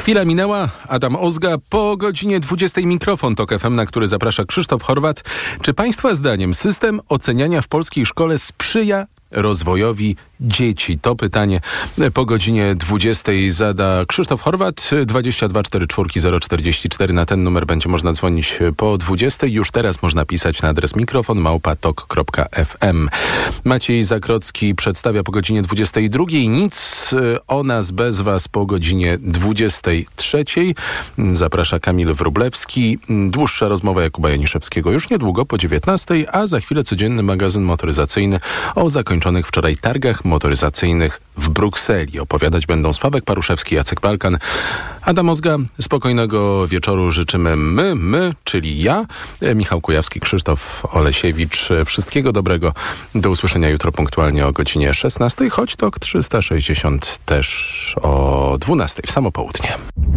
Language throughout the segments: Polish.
Chwila minęła. Adam Ozga. Po godzinie 20 mikrofon TOK FM, na który zaprasza Krzysztof Horwat. Czy państwa zdaniem system oceniania w polskiej szkole sprzyja rozwojowi dzieci? To pytanie po godzinie 20 zada Krzysztof Horwat. 22 44 044. Na ten numer będzie można dzwonić po 20. Już teraz można pisać na adres mikrofon@tok.fm. Maciej Zakrocki przedstawia po godzinie 22. Nic o nas bez was po godzinie 23. Zaprasza Kamil Wróblewski. Dłuższa rozmowa Jakuba Janiszewskiego już niedługo po 19, a za chwilę codzienny magazyn motoryzacyjny o zakończonych wczoraj targach motoryzacyjnych w Brukseli. Opowiadać będą Sławek Paruszewski, Jacek Balkan. Adam Ozga, spokojnego wieczoru życzymy my, czyli ja, Michał Kujawski, Krzysztof Olesiewicz. Wszystkiego dobrego. Do usłyszenia jutro punktualnie o godzinie 16, choć TOK 360 też o 12 w samo południe.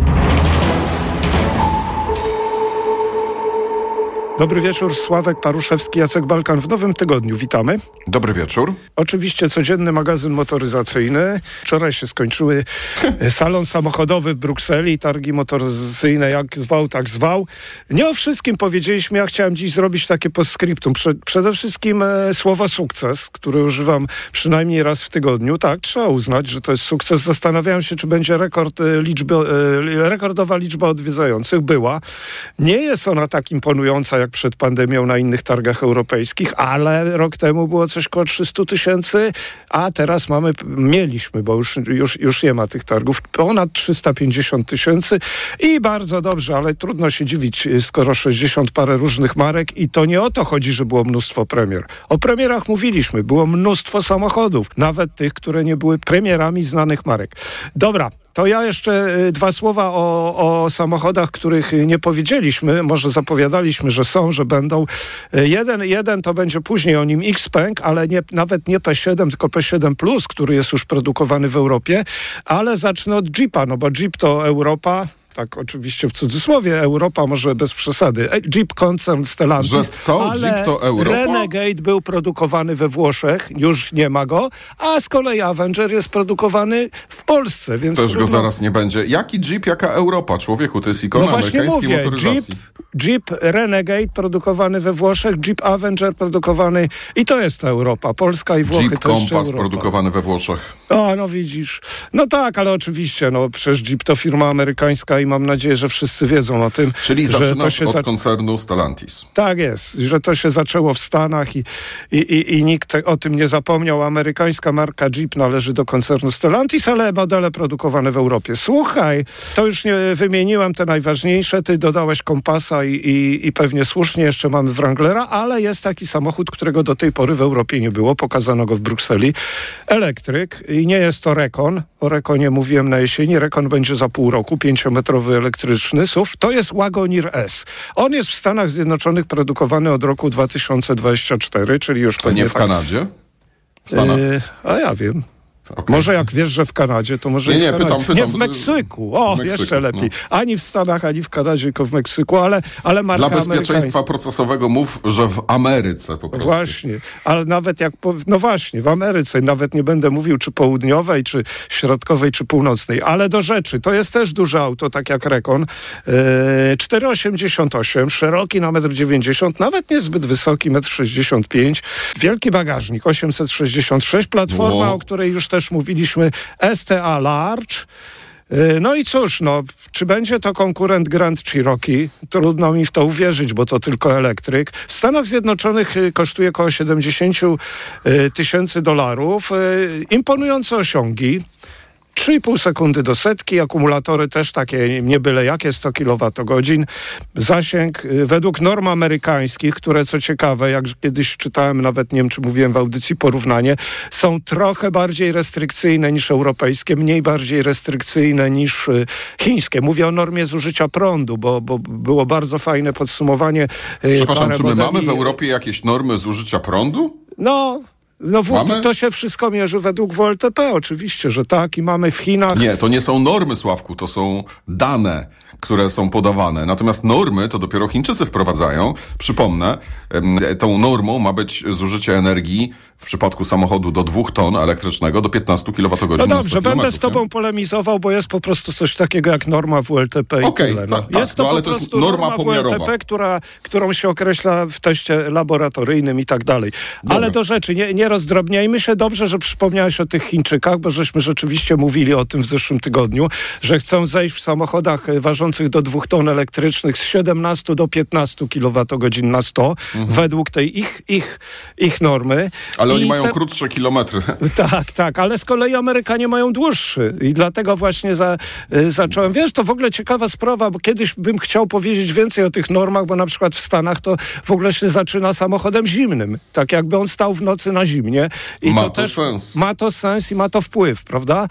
Dobry wieczór, Sławek Paruszewski, Jacek Balkan w nowym tygodniu. Witamy. Dobry wieczór. Oczywiście codzienny magazyn motoryzacyjny. Wczoraj się skończyły salon samochodowy w Brukseli, targi motoryzacyjne, jak zwał, tak zwał. Nie o wszystkim powiedzieliśmy, ja chciałem dziś zrobić takie postscriptum. Przede wszystkim słowo sukces, które używam przynajmniej raz w tygodniu. Tak, trzeba uznać, że to jest sukces. Zastanawiałem się, czy będzie rekordowa liczba odwiedzających. Była. Nie jest ona tak imponująca jak przed pandemią na innych targach europejskich, ale rok temu było coś koło 300 000, a teraz mieliśmy, bo już nie ma tych targów, ponad 350 000 i bardzo dobrze, ale trudno się dziwić, skoro 60 parę różnych marek i to nie o to chodzi, że było mnóstwo premier. O premierach mówiliśmy, było mnóstwo samochodów, nawet tych, które nie były premierami znanych marek. Dobra. To ja jeszcze dwa słowa o samochodach, których nie powiedzieliśmy. Może zapowiadaliśmy, że są, że będą. Jeden to będzie później o nim Xpeng, ale nawet nie P7, tylko P7 Plus, który jest już produkowany w Europie. Ale zacznę od Jeepa, no bo Jeep to Europa. Tak, oczywiście w cudzysłowie, Europa może bez przesady. Jeep koncern Stellantis. Że co? Jeep to Europa? Renegade był produkowany we Włoszech, już nie ma go, a z kolei Avenger jest produkowany w Polsce, więc też go zaraz nie będzie. Jaki Jeep, jaka Europa? Człowieku, to jest ikona amerykańskiej motoryzacji. Jeep Renegade produkowany we Włoszech, Jeep Avenger produkowany i to jest ta Europa. Polska i Włochy Jeep to jeszcze Compass Europa. produkowany we Włoszech. O, no widzisz. No tak, ale oczywiście, przecież Jeep to firma amerykańska i mam nadzieję, że wszyscy wiedzą o tym. Czyli że zaczynasz od koncernu Stellantis. Tak jest, że to się zaczęło w Stanach i nikt o tym nie zapomniał. Amerykańska marka Jeep należy do koncernu Stellantis, ale modele produkowane w Europie. Słuchaj, to już nie wymieniłem te najważniejsze, ty dodałeś Kompasa i pewnie słusznie jeszcze mamy Wranglera, ale jest taki samochód, którego do tej pory w Europie nie było. Pokazano go w Brukseli. Elektryk i nie jest to Recon. O Reconie mówiłem na jesieni. Recon będzie za pół roku, 5-metrowy elektryczny SUV. To jest Wagoneer S. On jest w Stanach Zjednoczonych produkowany od roku 2024, czyli już pewnie nie w Kanadzie? W Stanach? A ja wiem. Okay. Może jak wiesz, że w Kanadzie, to może nie, pytam. Nie, w Meksyku. O, w Meksyku, jeszcze lepiej. No. Ani w Stanach, ani w Kanadzie, tylko w Meksyku, ale marka dla bezpieczeństwa procesowego mów, że w Ameryce po prostu. Właśnie, ale nawet w Ameryce, nawet nie będę mówił czy południowej, czy środkowej, czy północnej, ale do rzeczy. To jest też duże auto, tak jak Recon. 4,88, szeroki na 1,90 m, nawet niezbyt wysoki, 1,65 m. Wielki bagażnik, 866, platforma, o której już też mówiliśmy, STA Large. No i cóż, czy będzie to konkurent Grand Cherokee? Trudno mi w to uwierzyć, bo to tylko elektryk. W Stanach Zjednoczonych kosztuje około $70,000. Imponujące osiągi. 3,5 sekundy do setki, akumulatory też takie nie byle jakie, 100 kWh. Zasięg według norm amerykańskich, które co ciekawe, jak kiedyś czytałem, nawet nie wiem, czy mówiłem w audycji porównanie, są trochę bardziej restrykcyjne niż europejskie, mniej bardziej restrykcyjne niż chińskie. Mówię o normie zużycia prądu, bo było bardzo fajne podsumowanie. Przepraszam, czy my mamy w Europie jakieś normy zużycia prądu? No to się wszystko mierzy według WLTP, oczywiście, że tak, i mamy w Chinach... Nie, to nie są normy, Sławku, to są dane, które są podawane. Natomiast normy to dopiero Chińczycy wprowadzają. Przypomnę, tą normą ma być zużycie energii w przypadku samochodu do 2 ton elektrycznego do 15 kWh. No dobrze, będę z tobą polemizował, bo jest po prostu coś takiego jak norma WLTP i tyle. No. Tak, jest to ale to jest norma pomiarowa. WLTP, którą się określa w teście laboratoryjnym i tak dalej. Ale do rzeczy, nie rozdrobniajmy się. Dobrze, że przypomniałeś o tych Chińczykach, bo żeśmy rzeczywiście mówili o tym w zeszłym tygodniu, że chcą zejść w samochodach ważących do 2 ton elektrycznych z 17 do 15 kWh na 100 według tej ich normy. Ale oni mają krótsze kilometry. Tak, ale z kolei Amerykanie mają dłuższy i dlatego właśnie zacząłem. Wiesz, to w ogóle ciekawa sprawa, bo kiedyś bym chciał powiedzieć więcej o tych normach, bo na przykład w Stanach to w ogóle się zaczyna samochodem zimnym. Tak jakby on stał w nocy na zimnie. I ma to sens. Ma to sens i ma to wpływ, prawda?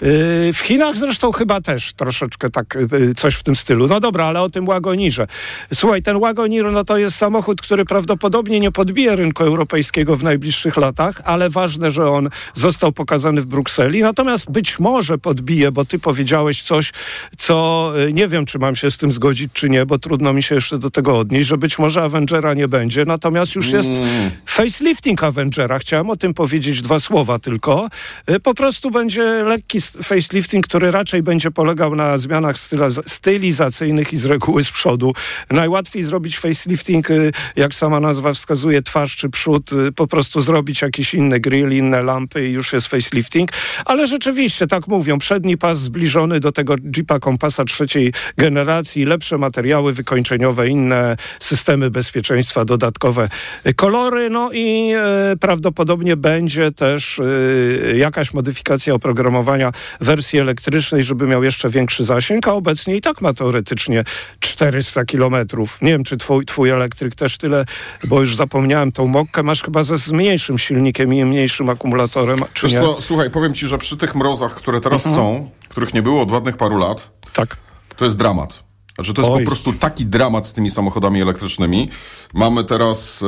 W Chinach zresztą chyba też troszeczkę tak coś w tym stylu. No dobra, ale o tym Wagonirze. Słuchaj, ten Wagonir, no to jest samochód, który prawdopodobnie nie podbije rynku europejskiego w najbliższych latach, ale ważne, że on został pokazany w Brukseli. Natomiast być może podbije, bo ty powiedziałeś coś, co nie wiem, czy mam się z tym zgodzić, czy nie, bo trudno mi się jeszcze do tego odnieść, że być może Avengera nie będzie. Natomiast już jest facelifting Avengera. Chciałem o tym powiedzieć 2 słowa tylko. Po prostu będzie lekki facelifting, który raczej będzie polegał na zmianach stylizacyjnych i z reguły z przodu. Najłatwiej zrobić facelifting, jak sama nazwa wskazuje, twarz czy przód, po prostu zrobić jakiś inny grill, inne lampy i już jest facelifting. Ale rzeczywiście, tak mówią, przedni pas zbliżony do tego Jeepa Kompasa 3. generacji, lepsze materiały wykończeniowe, inne systemy bezpieczeństwa, dodatkowe kolory, no i prawdopodobnie będzie też jakaś modyfikacja oprogramowania wersji elektrycznej, żeby miał jeszcze większy zasięg, a obecnie i tak ma teoretycznie 400 kilometrów. Nie wiem, czy twój elektryk też tyle, bo już zapomniałem, tą Mokkę masz chyba z mniejszym silnikiem i mniejszym akumulatorem, czy nie? Słuchaj, powiem ci, że przy tych mrozach, które teraz są, których nie było od ładnych paru lat, tak, to jest dramat. Znaczy, to jest po prostu taki dramat z tymi samochodami elektrycznymi. Mamy teraz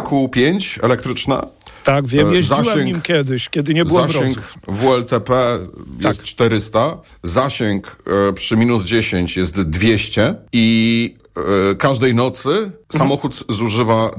JQ5 elektryczne. Tak, wiem, jeździłem nim kiedyś, kiedy nie było zasięg mrozów. WLTP jest 400, zasięg przy -10 jest 200 i każdej nocy samochód zużywa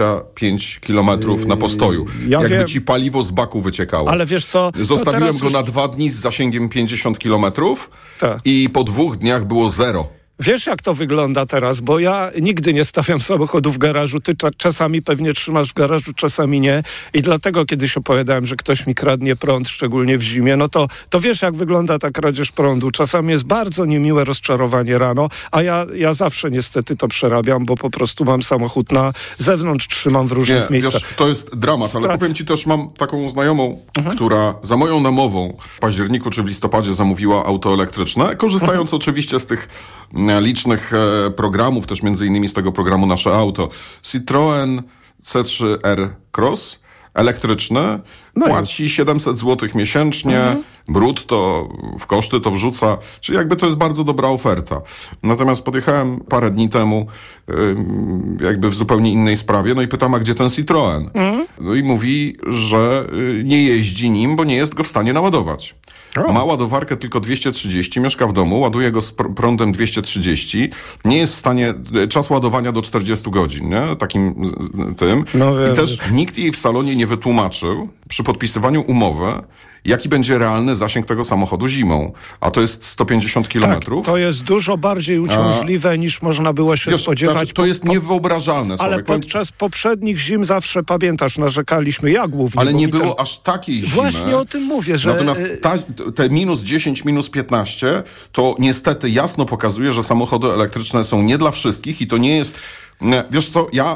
25 kilometrów na postoju. Jakby ci paliwo z baku wyciekało. Ale wiesz co? Zostawiłem go na 2 dni z zasięgiem 50 kilometrów i po 2 dniach było 0. Wiesz, jak to wygląda teraz, bo ja nigdy nie stawiam samochodu w garażu. Ty czasami pewnie trzymasz w garażu, czasami nie. I dlatego kiedyś opowiadałem, że ktoś mi kradnie prąd, szczególnie w zimie. No to wiesz, jak wygląda ta kradzież prądu. Czasami jest bardzo niemiłe rozczarowanie rano, a ja zawsze niestety to przerabiam, bo po prostu mam samochód na zewnątrz, trzymam w różnych miejscach. Wiesz, to jest dramat, ale powiem ci też, mam taką znajomą, która za moją namową w październiku czy w listopadzie zamówiła auto elektryczne, korzystając oczywiście z tych licznych programów, też między innymi z tego programu Nasze Auto. Citroen C3 Cross elektryczny, płaci 700 zł miesięcznie, brutto w koszty to wrzuca, czyli jakby to jest bardzo dobra oferta. Natomiast podjechałem parę dni temu jakby w zupełnie innej sprawie, no i pytam, a gdzie ten Citroen? No i mówi, że nie jeździ nim, bo nie jest go w stanie naładować. Ma ładowarkę tylko 230, mieszka w domu, ładuje go z prądem 230, nie jest w stanie, czas ładowania do 40 godzin, nie? Takim tym. I też nikt jej w salonie nie wytłumaczył przy podpisywaniu umowy, jaki będzie realny zasięg tego samochodu zimą. A to jest 150 kilometrów. Tak, to jest dużo bardziej uciążliwe niż można było się spodziewać. To jest niewyobrażalne. Ale podczas poprzednich zim zawsze, pamiętasz, narzekaliśmy, ja głównie. Ale nie było aż takiej zimy. Właśnie o tym mówię, że... Natomiast te -10, -15 to niestety jasno pokazuje, że samochody elektryczne są nie dla wszystkich i to nie jest... Wiesz co, ja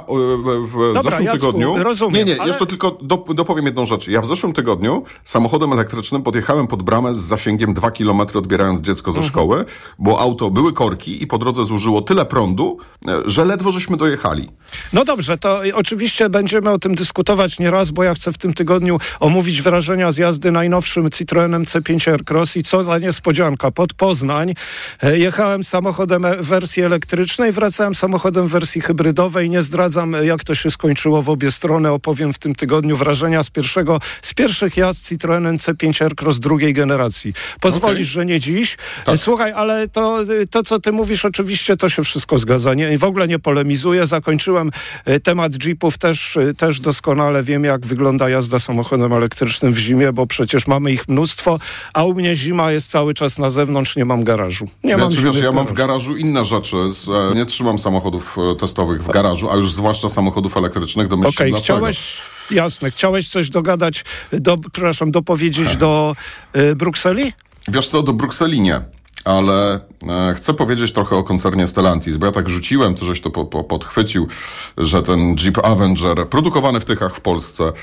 w zeszłym tygodniu... Rozumiem, jeszcze tylko dopowiem jedną rzecz. Ja w zeszłym tygodniu samochodem elektrycznym podjechałem pod bramę z zasięgiem 2 km, odbierając dziecko ze szkoły, bo auto były korki i po drodze zużyło tyle prądu, że ledwo żeśmy dojechali. No dobrze, to oczywiście będziemy o tym dyskutować nieraz, bo ja chcę w tym tygodniu omówić wrażenia z jazdy najnowszym Citroenem C5 Aircross i co za niespodzianka, pod Poznań jechałem samochodem w wersji elektrycznej, wracałem samochodem w wersji hybrydowej. Nie zdradzam, jak to się skończyło w obie strony. Opowiem w tym tygodniu wrażenia z pierwszych jazd Citroen C5 Aircross drugiej generacji. Pozwolisz, że nie dziś? Tak. Słuchaj, ale to, co ty mówisz, oczywiście to się wszystko zgadza. W ogóle nie polemizuję. Zakończyłem temat Jeepów. Też doskonale wiem, jak wygląda jazda samochodem elektrycznym w zimie, bo przecież mamy ich mnóstwo, a u mnie zima jest cały czas na zewnątrz, nie mam garażu. Ja mam w garażu inne rzeczy. Nie trzymam samochodów testowych w garażu, a już zwłaszcza samochodów elektrycznych. Domyślnie dlaczego. Chciałeś coś dopowiedzieć do Brukseli? Wiesz co, do Brukseli nie. Ale chcę powiedzieć trochę o koncernie Stellantis, bo ja tak rzuciłem, to żeś to podchwycił, że ten Jeep Avenger, produkowany w Tychach w Polsce,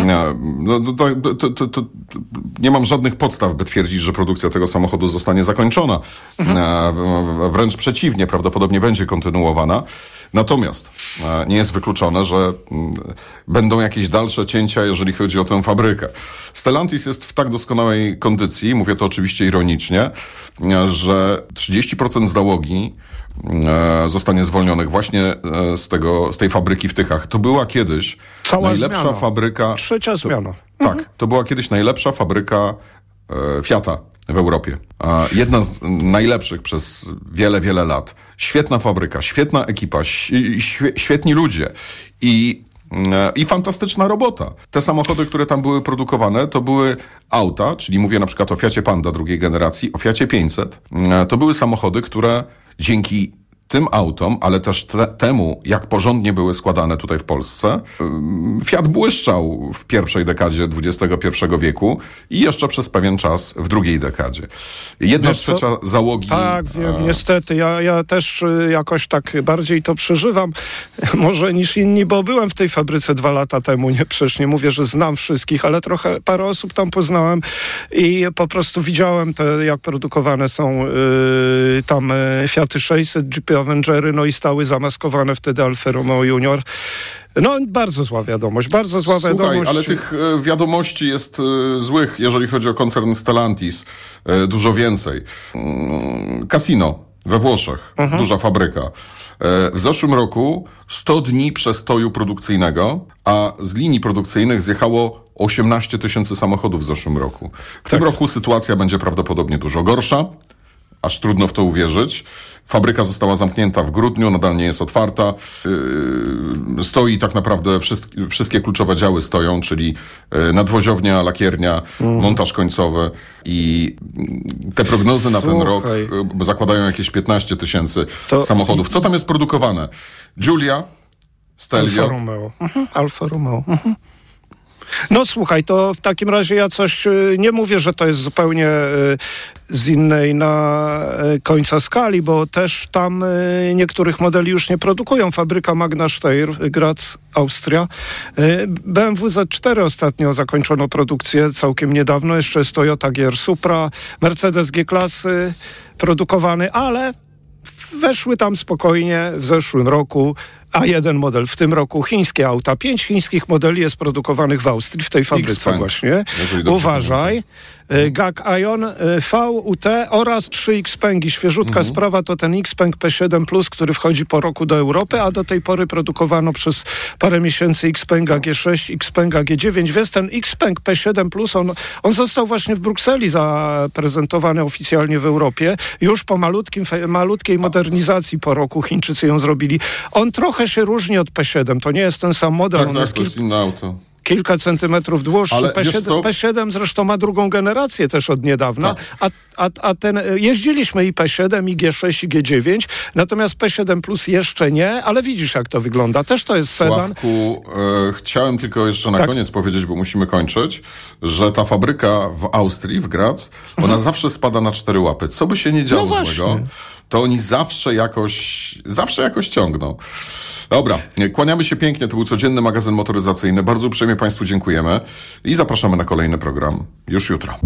nie mam żadnych podstaw, by twierdzić, że produkcja tego samochodu zostanie zakończona. Wręcz przeciwnie, prawdopodobnie będzie kontynuowana. Natomiast nie jest wykluczone, że będą jakieś dalsze cięcia, jeżeli chodzi o tę fabrykę. Stellantis jest w tak doskonałej kondycji, mówię to oczywiście ironicznie, że 30% załogi zostanie zwolnionych właśnie z tej fabryki w Tychach. To była kiedyś najlepsza zmiana. Fabryka... Trzecia zmiana. Tak, to była kiedyś najlepsza fabryka Fiata w Europie. Jedna z najlepszych przez wiele, wiele lat. Świetna fabryka, świetna ekipa, świetni ludzie i fantastyczna robota. Te samochody, które tam były produkowane, to były auta, czyli mówię na przykład o Fiacie Panda drugiej generacji, o Fiacie 500. To były samochody, które dzięki tym autom, ale też temu, jak porządnie były składane tutaj w Polsce, Fiat błyszczał w pierwszej dekadzie XXI wieku i jeszcze przez pewien czas w drugiej dekadzie. 1/3 załogi... Tak, wiem, niestety. Ja też jakoś tak bardziej to przeżywam, może niż inni, bo byłem w tej fabryce 2 lata temu. Przecież nie mówię, że znam wszystkich, ale parę osób tam poznałem i po prostu widziałem jak produkowane są tam Fiaty 600, Jeepy Avengery, no i stały zamaskowane wtedy Alfa Romeo Junior. No, bardzo zła wiadomość, Słuchaj, ale tych wiadomości jest złych, jeżeli chodzi o koncern Stellantis. Dużo więcej. Casino we Włoszech, duża fabryka. W zeszłym roku 100 dni przestoju produkcyjnego, a z linii produkcyjnych zjechało 18 000 samochodów w zeszłym roku. W tym roku sytuacja będzie prawdopodobnie dużo gorsza. Aż trudno w to uwierzyć. Fabryka została zamknięta w grudniu, nadal nie jest otwarta. Stoi tak naprawdę, wszystkie kluczowe działy stoją, czyli nadwoziownia, lakiernia, montaż końcowy i te prognozy na ten rok zakładają jakieś 15 000 samochodów. Co tam jest produkowane? Giulia, Stelvio. Alfa Romeo. No słuchaj, to w takim razie ja coś nie mówię, że to jest zupełnie z innej końca skali, bo też tam niektórych modeli już nie produkują. Fabryka Magna Steyr, Graz, Austria. BMW Z4 ostatnio zakończono produkcję całkiem niedawno. Jeszcze jest Toyota GR Supra, Mercedes G-klasy produkowany, ale weszły tam spokojnie w zeszłym roku, a jeden model w tym roku, chińskie auta. 5 chińskich modeli jest produkowanych w Austrii, w tej fabryce X-Peng, właśnie. Uważaj. GAC Ion, VUT oraz 3 X-Pengi. Świeżutka sprawa to ten X-Peng P7+, który wchodzi po roku do Europy, a do tej pory produkowano przez parę miesięcy X-Penga G6, X-Penga G9. Wiesz, ten X-Peng P7+, on został właśnie w Brukseli zaprezentowany oficjalnie w Europie. Już po malutkiej modernizacji po roku Chińczycy ją zrobili. On trochę się różni od P7. To nie jest ten sam model. Tak, to jest inne auto. Kilka centymetrów dłuższy. P7 zresztą ma drugą generację też od niedawna, tak. a ten jeździliśmy i P7, i G6, i G9, natomiast P7 Plus jeszcze nie, ale widzisz, jak to wygląda. Też to jest sedan. Sławku, chciałem tylko jeszcze na koniec powiedzieć, bo musimy kończyć, że ta fabryka w Austrii, w Graz, ona zawsze spada na 4 łapy. Co by się nie działo złego, to oni zawsze jakoś ciągną. Dobra, kłaniamy się pięknie. To był codzienny magazyn motoryzacyjny. Bardzo uprzejmie Państwu dziękujemy i zapraszamy na kolejny program już jutro.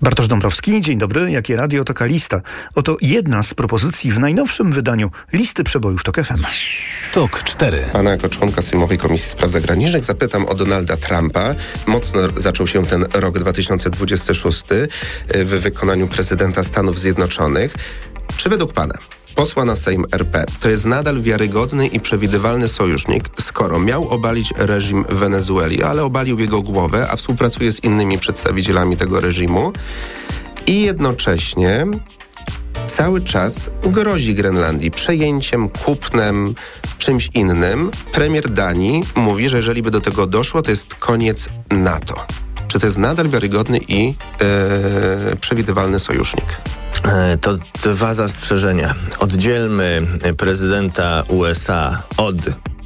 Bartosz Dąbrowski, dzień dobry. Jakie radio, taka lista. Oto jedna z propozycji w najnowszym wydaniu listy przebojów TOK FM. TOK 4. Pana jako członka Sejmowej Komisji Spraw Zagranicznych zapytam o Donalda Trumpa. Mocno zaczął się ten rok 2026 w wykonaniu prezydenta Stanów Zjednoczonych. Czy według pana posła na Sejm RP to jest nadal wiarygodny i przewidywalny sojusznik, skoro miał obalić reżim w Wenezueli, ale obalił jego głowę, a współpracuje z innymi przedstawicielami tego reżimu i jednocześnie cały czas grozi Grenlandii przejęciem, kupnem, czymś innym. Premier Danii mówi, że jeżeli by do tego doszło, to jest koniec NATO. Czy to jest nadal wiarygodny i przewidywalny sojusznik? To dwa zastrzeżenia. Oddzielmy prezydenta USA od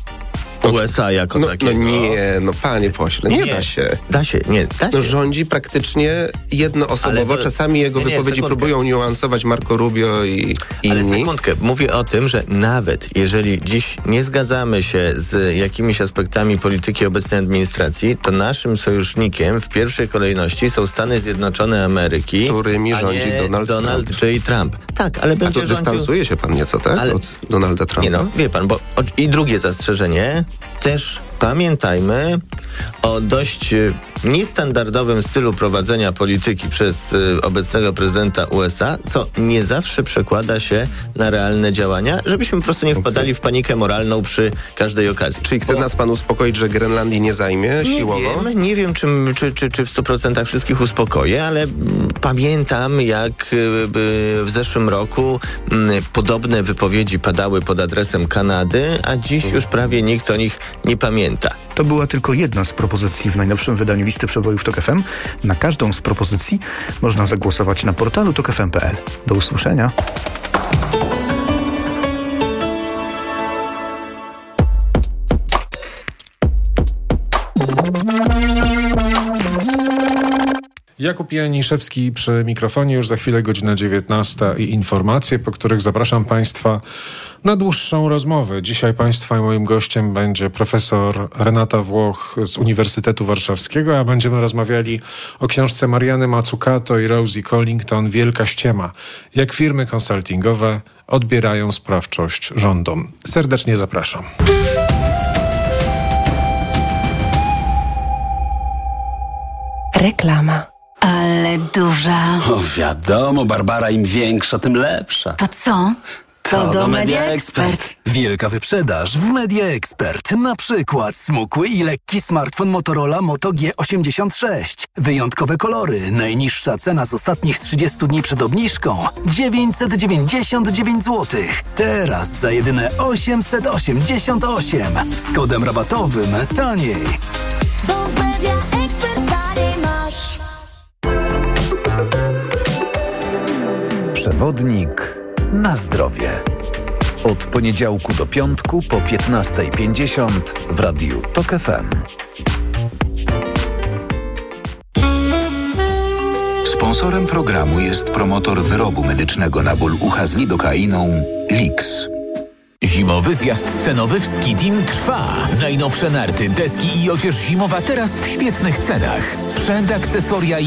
USA jako takiego. Panie pośle, nie da się. Da się. Rządzi praktycznie jednoosobowo. Czasami jego wypowiedzi próbują niuansować Marco Rubio i inni. Ale sekundkę. Mówię o tym, że nawet jeżeli dziś nie zgadzamy się z jakimiś aspektami polityki obecnej administracji, to naszym sojusznikiem w pierwszej kolejności są Stany Zjednoczone Ameryki, którymi rządzi Donald J. Trump. Tak, ale będzie rządził... dystansuje się pan nieco, tak? Od Donalda Trumpa? Wie pan, bo i drugie zastrzeżenie, też pamiętajmy o dość niestandardowym stylu prowadzenia polityki przez obecnego prezydenta USA, co nie zawsze przekłada się na realne działania, żebyśmy po prostu nie wpadali w panikę moralną przy każdej okazji. Czyli chce nas pan uspokoić, że Grenlandii nie zajmie siłowo? Nie wiem, czy w 100% wszystkich uspokoję, ale pamiętam, jak w zeszłym roku podobne wypowiedzi padały pod adresem Kanady, a dziś już prawie nikt o nich nie pamięta. To była tylko jedna z propozycji w najnowszym wydaniu listy przebojów TOK FM. Na każdą z propozycji można zagłosować na portalu tokfm.pl. Do usłyszenia. Jakub Janiszewski przy mikrofonie, już za chwilę godzina 19 i informacje, po których zapraszam Państwa na dłuższą rozmowę. Dzisiaj Państwa i moim gościem będzie profesor Renata Włoch z Uniwersytetu Warszawskiego, a będziemy rozmawiali o książce Mariany Mazzucato i Rosie Collington Wielka ściema. Jak firmy konsultingowe odbierają sprawczość rządom. Serdecznie zapraszam. Reklama. Ale duża. O, wiadomo, Barbara, im większa, tym lepsza. To co? To do Media Expert. Wielka wyprzedaż w Media Expert. Na przykład smukły i lekki smartfon Motorola Moto G86. Wyjątkowe kolory. Najniższa cena z ostatnich 30 dni przed obniżką. 999 zł. Teraz za jedyne 888. Z kodem rabatowym taniej. Bo w Media Expert taniej masz. Przewodnik na zdrowie. Od poniedziałku do piątku po 15:50 w radiu TOK FM. Sponsorem programu jest promotor wyrobu medycznego na ból ucha z lidokainą Lix. Zimowy zjazd cenowy w Skidim trwa. Najnowsze narty, deski i odzież zimowa teraz w świetnych cenach. Sprzęt, akcesoria i